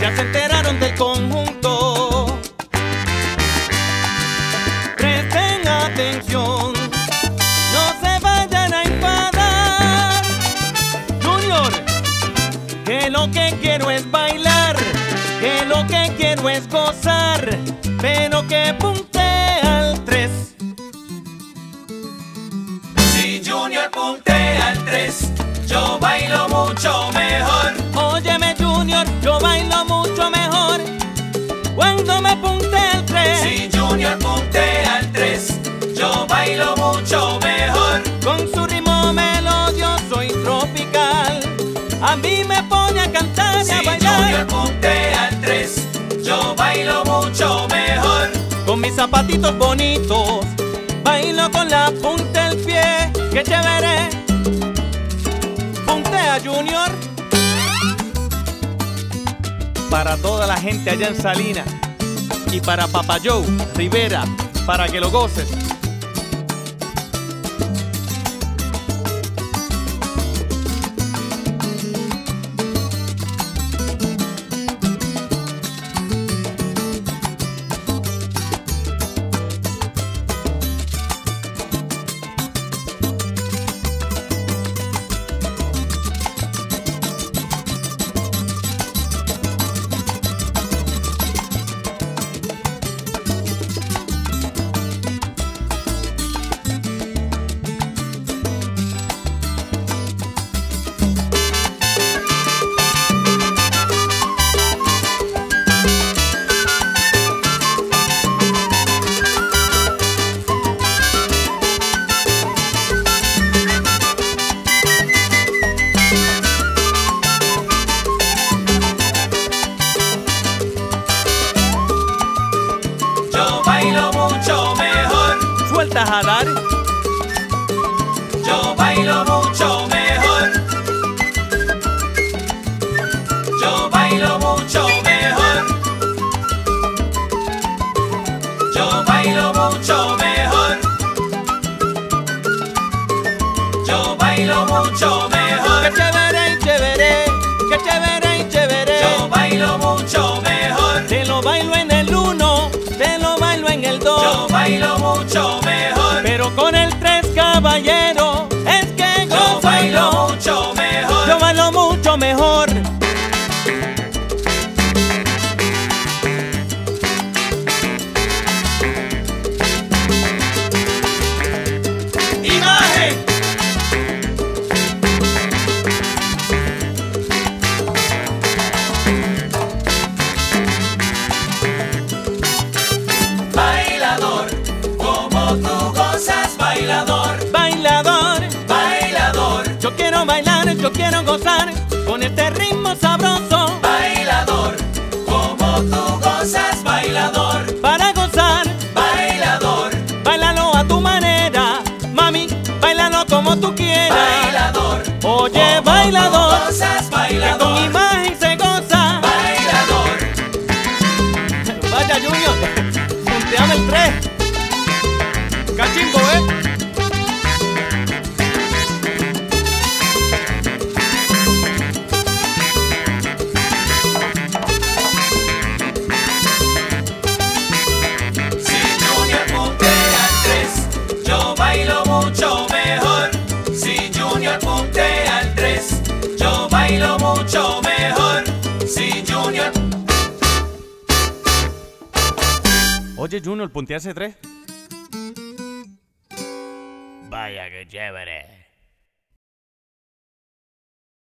ya se enteraron del conjunto. Presten atención, no se vayan a enfadar. Junior, que lo que quiero es bailar, que lo que quiero es gozar, pero que puntea al 3. Si Junior puntea al 3, yo bailo mucho mejor. Óyeme Junior, yo bailo mucho mejor cuando me puntea al 3. Si Junior puntea al 3, yo bailo mucho mejor. Con su ritmo melodioso y tropical, a mí me pone a cantar y a Si bailar. Junior puntea al 3, yo bailo mucho mejor. Con mis zapatitos bonitos, bailo con la punta del pie. ¡Qué chévere! Puntea Junior. Para toda la gente allá en Salinas y para Papa Joe Rivera, para que lo goces. Yo bailo mucho mejor. ¿Sueltas a dar? Yo bailo mucho mejor. Yo bailo mucho mejor. Yo bailo mucho mejor. Yo bailo mucho mejor. ¡Qué chévere y chévere! ¡Qué chévere y chévere! Yo bailo mucho mejor. Te lo bailo en el 1, te lo bailo en el 2. Yo bailo mucho mejor. Pero con el 3, caballero, es que Yo bailo gozo. mucho mejor. Yo bailo mucho mejor. Imagen. Bailador, como tú gozas, bailador. Bailador, Bailador, yo quiero bailar, yo quiero gozar con este ritmo sabroso. bailador, como tú gozas, bailador. Para gozar, Bailador, bailalo a tu manera. Mami, bailalo como tú quieras. bailador. Oye, Como bailador, tú gozas, que con bailador. imagen se goza. Bailador, Vaya Junior, punteame el 3. Cachimbo, si Junior puntea al 3, yo bailo mucho mejor. Si Junior puntea al 3, yo bailo mucho mejor. Si Junior. Oye Junior, puntease 3. Vaya que chévere.